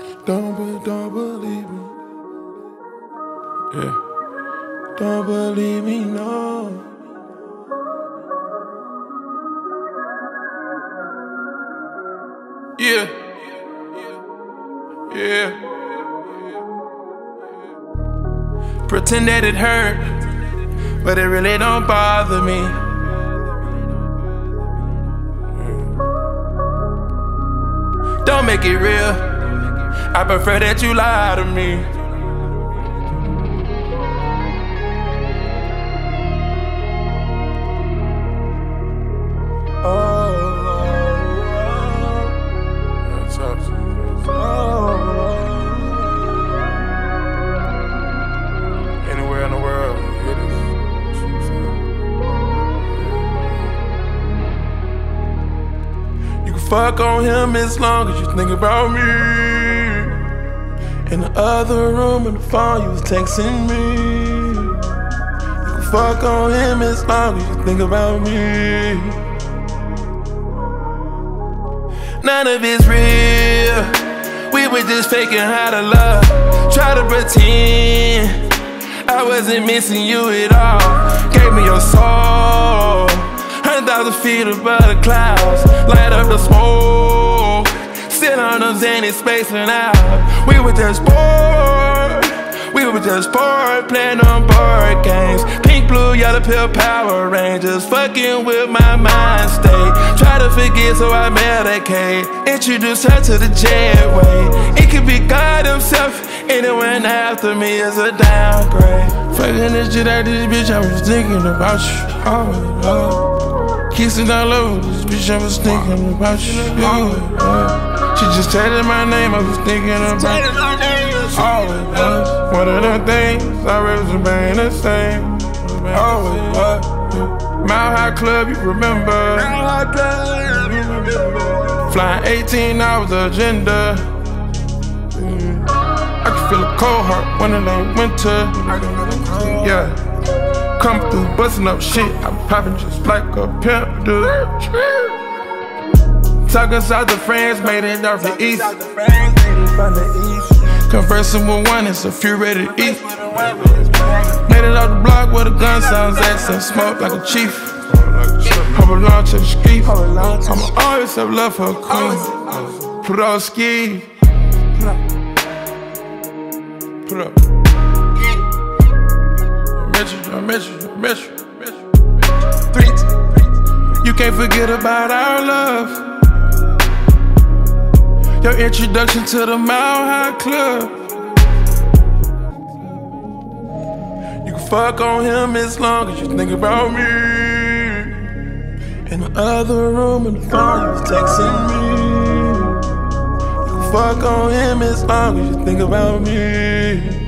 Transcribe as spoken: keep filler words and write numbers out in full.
Don't, be, don't believe me. Yeah. Don't believe me, no. Yeah. Yeah. Pretend that it hurt, but it really don't bother me. Don't make it real. I prefer that you lie to me. Oh, oh, oh. Anywhere in the world, it is. You can fuck on him as long as you think about me. In the other room, in the phone, you was texting me. You can fuck on him as long as you think about me. None of it's real. We were just faking how to love. Try to pretend I wasn't missing you at all. Gave me your soul. Hundred thousand feet above the clouds. Light up the smoke. Sit on them Xanny spacing out. We were just bored. We were just bored playing on board games. Pink, blue, yellow pill Power Rangers. Fucking with my mind state. Try to forget so I medicate. Introduce her to the jetway. It could be God himself. Anyone after me is a downgrade. Fucking this shit out this bitch, I was thinking about you. Oh, oh. Kissing all over this bitch, I was thinking about you. Oh, oh. She just tatted my name, I was thinking about you. Always was one of them things, I remain the same. Always was. Mile High Club, you remember. Flying eighteen hours agenda. I can feel a cold heart when it ain't winter. Yeah. Come through, busting up shit, I'm popping just like a pimp do. Talking south to France, made it off the east. Conversing with one, it's a few ready to eat. Made it off the block where the gun sounds at, some smoke like a chief. Hop along to the street. I'ma always have love for a queen. Put on ski. Put up. Metro, Metro, Metro, Metro. Three. You can't forget about our love. Your introduction to the Mile High Club. You can fuck on him as long as you think about me. In the other room, in the phone, you was texting me. You can fuck on him as long as you think about me.